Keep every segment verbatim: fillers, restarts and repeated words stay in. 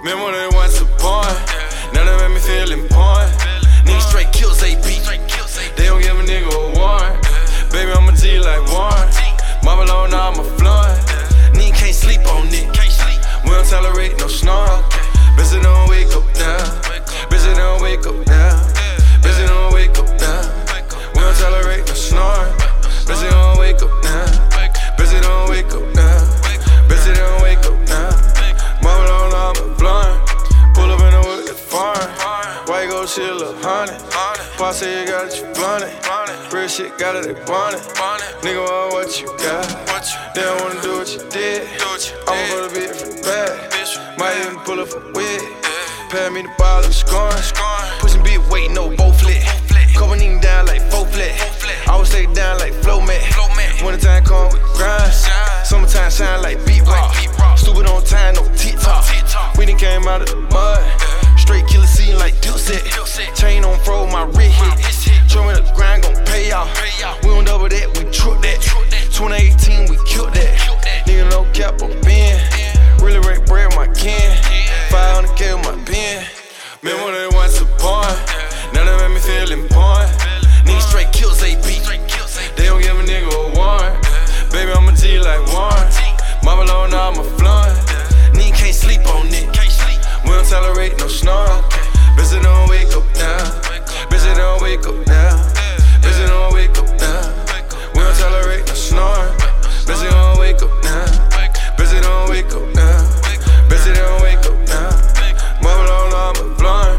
Remember they once upon, now they make me feel important. Niggas straight kills A B, they don't give a nigga a warrant. Baby, I'm a G like Warren, Mama alone, now I'm a fluent. Nigga can't sleep on it, we don't tolerate no snoring. Bitch, they don't wake up now, bitch, they don't wake up now, bitch, they don't wake up now. We don't tolerate no snoring, bitch, they don't wake up now, bitch, they don't wake up now, bitch, they don't wake up now. Mama alone, now I'm a blunt. Pull up in the whip, it's foreign. White gold shit, look honey. Pop say you got it, you blunt it. Real shit, got it, they want it. Nigga want what you got. They don't wanna do what you did. I'ma put a bit from the back. Might even pull up a wig. Pay me the ball of scoring. Pushing big weight, no bow flit. Couple niggas down like four flat. I would stay down like flow mat. Winter time come with grind. Summertime shine like beat rock. Stupid on time, no TikTok. We done came out of the mud. Straight killer scene like Dipset. Chain on fro, my red hit. Show me the grind, gon' pay off. We don't double that, we truck that. twenty eighteen, we killed that. Nigga no cap on Ben. Really rake bread with my can. five hundred K with my pen. Remember they once upon, now they make me feel important. Niggas straight kills A B, they don't give a nigga a warrant. Baby, I'm a G like Warren, Mama alone, now I'm a fluent. Nigga can't sleep on it, we don't tolerate no snoring. Bitch, they don't wake up now, bitch, they don't wake up now, bitch, they don't wake up now. We don't tolerate no snoring, bitch, they don't wake up now, bitch, they don't wake up now, bitch, they don't wake up now. Mama alone, now I'm a blunt.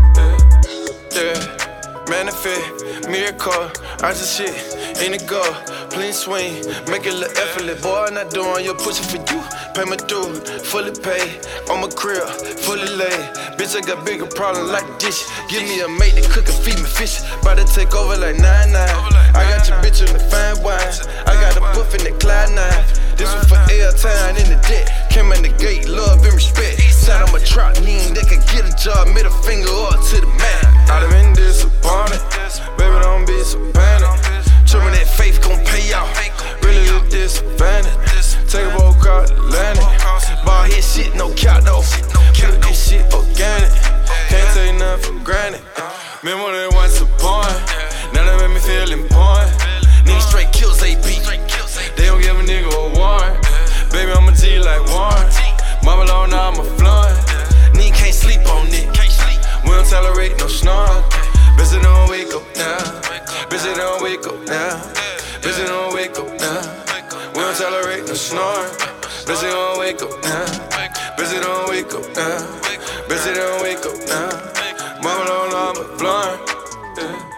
Yeah, yeah. Manifest, miracle, I just shit in the go. Please swing, make it look effortless. Boy, I'm not doing your pussy for you. Pay my dude, fully paid. On my crib, fully laid. Bitch, I got bigger problems like this. Give me a mate that cook and feed me fish. About to take over like nine nine. I got your bitch on the fine wine. I got a buff in the Clyde nine. This one for airtime in the deck. Came in the gate, love and respect. Said I'm a trap nigga that can get a job. Middle finger up to the man. I'd have been disappointed. Baby, don't be so panic. Show me that faith gon' pay off. Really look disadvantage. Take a boat across Atlantic. Ball hit shit, no cap though. Keep this shit organic. Can't take nothing for granted. Remember they once upon, now they make me feel important. Niggas straight kills A B, they don't give a nigga a warrant. Baby, I'm a G like Warren, Mama alone, now I'm a fluent. Nigga can't sleep on it, we don't tolerate no snoring. Bitch, they don't wake up now, bitch, they don't wake up now, bitch, they don't wake up now. We don't tolerate no snoring, bitch, they don't wake up now, bitch, they don't wake up now, bitch, they don't wake up now. Mama alone, now I'm a blunt. Yeah.